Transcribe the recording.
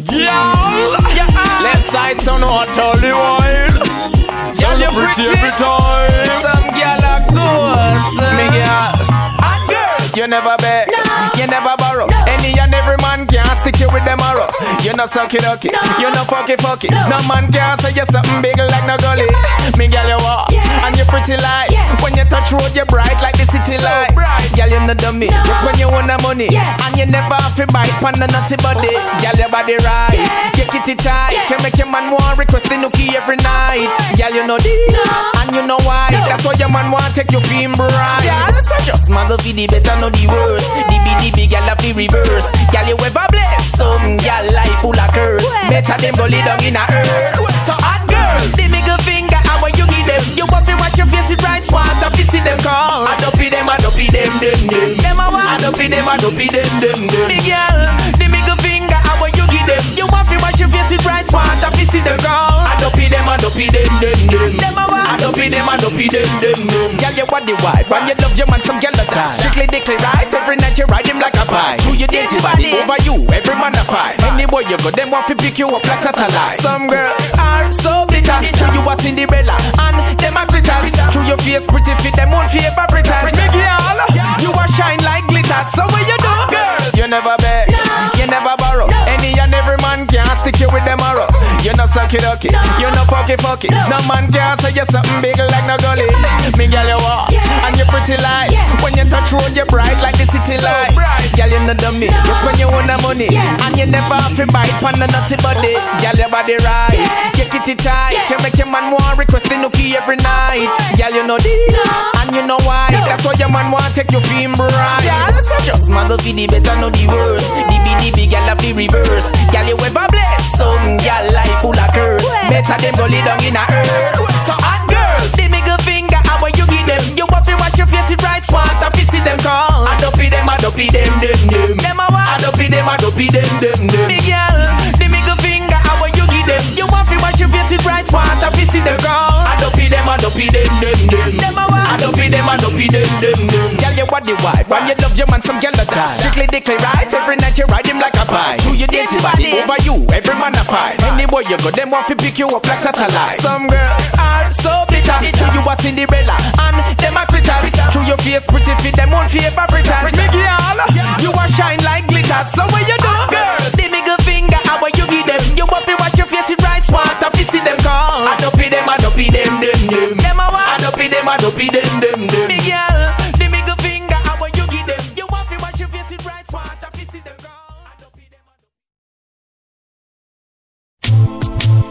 Y'all, left side son hot all the while. Y'all you pretty every time. Some girl are good. Me girl, hot girls. You never bet, you never borrow. Any and every man can't stick you with them arrow. You no sucky ducky, you no fucky fucky. No man can't say you something big like no gully. Me girl you hot and you pretty light. When you touch road you bright like the city light. Girl you no dummy, just when you want the money. And you never have to bite pan the nutty body. Girl your body right, you kitty tight. You make your man want request the nookie every night. Girl you know this, and you know why. That's why your man want take you feel bright. Girl so just mother for the better know the worst. The girl have the reverse. Girl you ever bless some girl life full of curse. Better them go lay down in a earth. So hot girls, they make a finger and when you give them, you want to watch your face it right spot. I see them call. I don't be them, I don't be them. Them I want. I don't be them, I don't be them. Big girl, they make a finger and when you give them, you want to watch your face it right spot. I see them call. I don't be them, I don't be them. Them I want. I don't be them, I don't be them. Girl you want the wife, when you love your man some girl at time. Strictly dickly right, every night you ride him like a pie. Who you dirty body over you, every man a fight. Anywhere you go, them want to pick you up like satellite. Some girls are so bitter, through you a Cinderella, and them a glitters. Through your face pretty fit, them won't favor Britain. Big girl, you a shine like glitter. So what you do, girl? You never bet, you never borrow. Any and every man can't stick you with them arrow. You no sucky ducky, you no fucky fucky. No man can't say you something big like no gully. Me girl you hot, and you pretty light. When you touch road you bright like the city light. Girl you no dummy, just when you want the money. And you never have to bite pan the nutty body. Girl your body right, you kitty tight. You make your man want request the nookie every night. Girl you know this, and you know why. That's why your man want take you feel bright. Girl so just mother for the better know the worst. The girl have the reverse. Girl you ever bless some girl life full of curse. Better them go lay down in a earth. So hot girls, they make a finger and when you give them, you want to watch your face it right spot. I see them call. I don't be them, I don't be them. Them I want. I don't be them, I don't be them. Big girl, they make a finger and when you give them, you want to watch your face it right spot. I see them call. I don't be them, I don't be them. Them I want. I don't be them, I don't be them. Girl you want the wife, when you love your man some girl at time. Strictly dickly right, every night you ride him like a pie. Who you dirty body over you, every man a fight. Anywhere you go, them want to pick you up like satellite. Some girls are so bitter, through you a Cinderella, and them a glitters. Through your face pretty fit, them won't favor Britain. Big girl, you a shine like glitter. So what you do, girl?